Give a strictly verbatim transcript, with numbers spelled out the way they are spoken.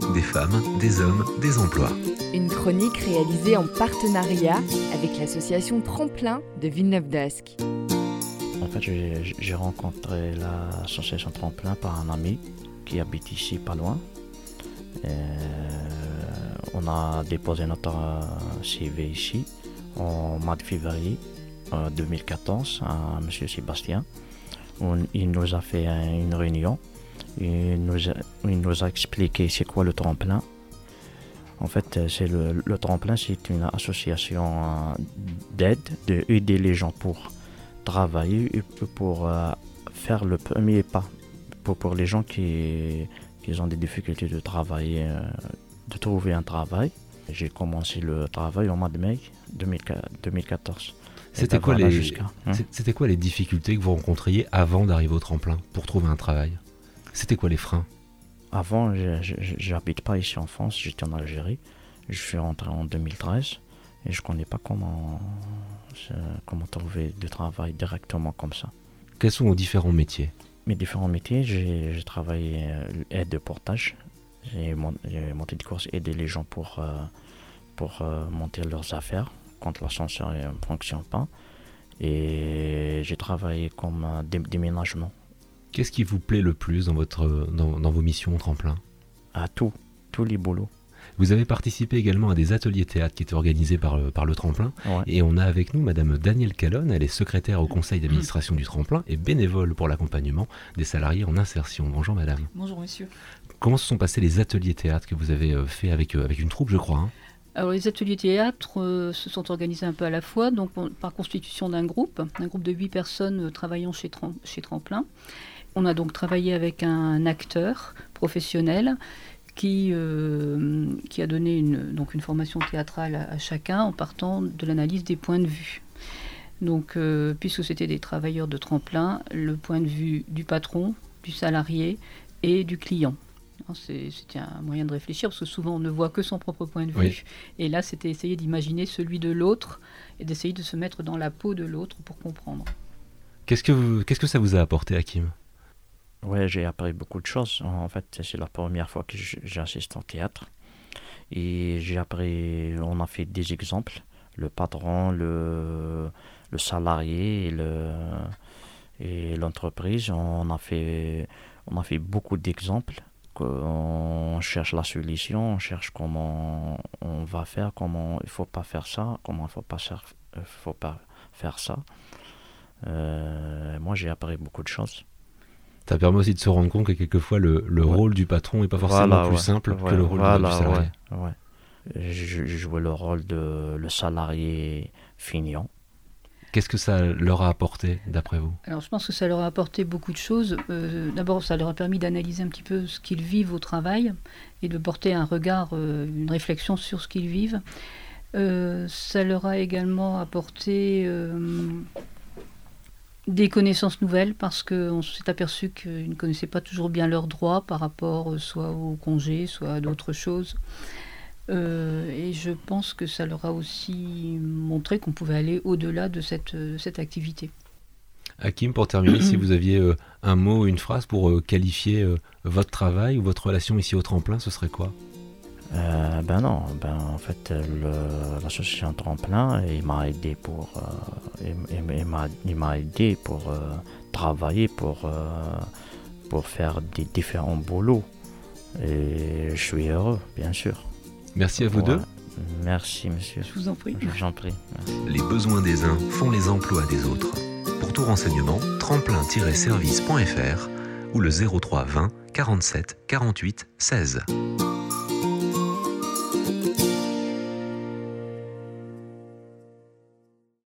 des femmes, des hommes, des emplois. Une chronique réalisée en partenariat avec l'association Tremplin de Villeneuve-d'Ascq. En fait, j'ai, j'ai rencontré l'association Tremplin par un ami qui habite ici, pas loin. Et on a déposé notre C V ici en mois de février deux mille quatorze à M. Sébastien. On, il nous a fait une réunion. Il nous a, il nous a expliqué c'est quoi le tremplin. En fait, c'est le, le tremplin, c'est une association d'aide, d'aider les gens pour travailler et pour euh, faire le premier pas. Pour, pour les gens qui, qui ont des difficultés de travailler, euh, de trouver un travail. J'ai commencé le travail au mois de mai deux mille quatorze. C'était quoi, voilà, les, hein. c'était quoi les difficultés que vous rencontriez avant d'arriver au tremplin pour trouver un travail ? C'était quoi les freins ? Avant, je n'habite pas ici en France, j'étais en Algérie. Je suis rentré en deux mille treize et je ne connais pas comment, comment trouver du travail directement comme ça. Quels sont vos différents métiers ? Mes différents métiers, j'ai, j'ai travaillé aide de portage. J'ai, mon, j'ai monté des courses, aider les gens pour, euh, pour euh, monter leurs affaires quand l'ascenseur ne fonctionne pas. Et j'ai travaillé comme euh, dé, déménagement. Qu'est-ce qui vous plaît le plus dans, votre, dans, dans vos missions au tremplin ? À tout, tous les boulots. Vous avez participé également à des ateliers théâtre qui étaient organisés par le, par le Tremplin. Ouais. Et on a avec nous Madame Danielle Calonne, elle est secrétaire au conseil d'administration du Tremplin et bénévole pour l'accompagnement des salariés en insertion. Bonjour Madame. Bonjour Monsieur. Comment se sont passés les ateliers théâtre que vous avez fait avec, avec une troupe, je crois hein ? Alors les ateliers théâtre euh, se sont organisés un peu à la fois, donc on, par constitution d'un groupe, un groupe de huit personnes euh, travaillant chez, Trem, chez Tremplin. On a donc travaillé avec un acteur professionnel qui, euh, qui a donné une, donc une formation théâtrale à, à chacun en partant de l'analyse des points de vue. Donc, euh, puisque c'était des travailleurs de Tremplin, le point de vue du patron, du salarié et du client. C'est, c'était un moyen de réfléchir parce que souvent on ne voit que son propre point de vue. Oui. Et là, c'était essayer d'imaginer celui de l'autre et d'essayer de se mettre dans la peau de l'autre pour comprendre. Qu'est-ce que, vous, qu'est-ce que ça vous a apporté, Hakim ? Ouais, j'ai appris beaucoup de choses. En fait, c'est la première fois que j'assiste au théâtre. Et j'ai appris, on a fait des exemples. Le patron, le, le salarié et, le, et l'entreprise. On a fait, on a fait beaucoup d'exemples. On cherche la solution, on cherche comment on va faire, comment il ne faut pas faire ça, comment il ne faut pas faire, faut pas faire ça. Euh, moi, j'ai appris beaucoup de choses. Ça permet aussi de se rendre compte que quelquefois le, le ouais. rôle du patron n'est pas forcément voilà, plus ouais, simple ouais, que le rôle voilà, du salarié. Ouais, ouais. Je, je jouais le rôle de le salarié feignant. Qu'est-ce que ça leur a apporté d'après vous ? Alors je pense que ça leur a apporté beaucoup de choses. Euh, d'abord, ça leur a permis d'analyser un petit peu ce qu'ils vivent au travail et de porter un regard, euh, une réflexion sur ce qu'ils vivent. Euh, ça leur a également apporté... Euh, des connaissances nouvelles parce qu'on s'est aperçu qu'ils ne connaissaient pas toujours bien leurs droits par rapport soit au congé, soit à d'autres choses. Euh, et je pense que ça leur a aussi montré qu'on pouvait aller au-delà de cette, de cette activité. Hakim, pour terminer, si vous aviez euh, un mot, une phrase pour euh, qualifier euh, votre travail ou votre relation ici au Tremplin, ce serait quoi ? Euh, ben non, ben en fait le, l'association Tremplin il m'a aidé pour euh, il, il, il, m'a, il m'a aidé pour euh, travailler pour euh, pour faire des différents boulots et je suis heureux bien sûr. Merci à vous ouais. deux. Merci monsieur. Je vous en prie. Je vous en prie. Merci. Les besoins des uns font les emplois des autres. Pour tout renseignement, tremplin tiret service point f r ou le zéro trois vingt quarante-sept quarante-huit seize.